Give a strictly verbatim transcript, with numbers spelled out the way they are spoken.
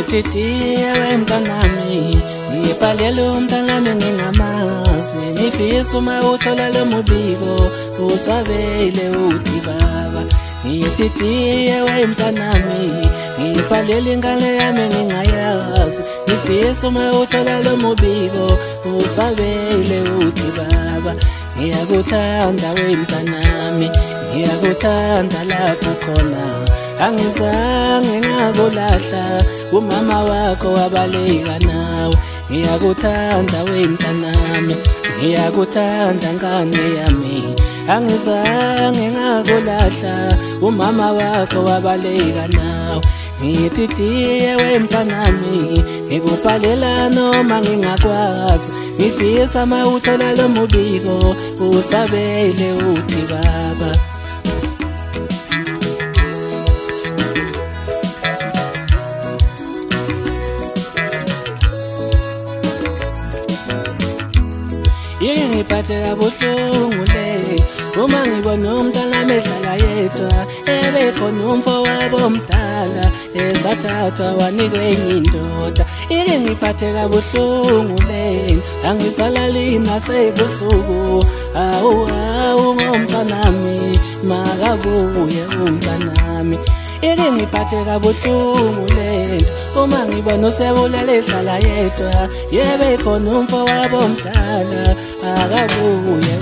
ngithi tiye wemntanami ngibhalele umntanami ngingamazi ngifisa uma uthola lo mubiko usabele uthi baba ngithi tiye wemntanami ngibhalele ingane yami ngingayazi ngifisa uma uthola lo mubiko usabele uthi baba ngiyakuthanda wemntanami ngiyakuthanda lapho khona angizange ngakulahla umama wakho wabaleka nawe ngiyakuthanda wemntanami ngiyakuthanda ngane yami angizange ngakulahla umama wakho wabaleka nawe ngithi tiye wemntanami ngikubhalela noma ngingakwazi ngifisa uma uthola lo mubiko usabele uthi baba yeke ngiphatheka buhlungu le uma ngibona umntanami edlala yedwa ebekhona umfowabo omdala esathathwa wanikwa enye indoda yeke ngiphatheka buhlungu le angisalali nasebusuku awu awu ngomntanami makabuye umntanami yeke ngiphatheka buhlungu lento uma ngibona usebulala edlala yedwa yebekhona umfowabo omdala akabuye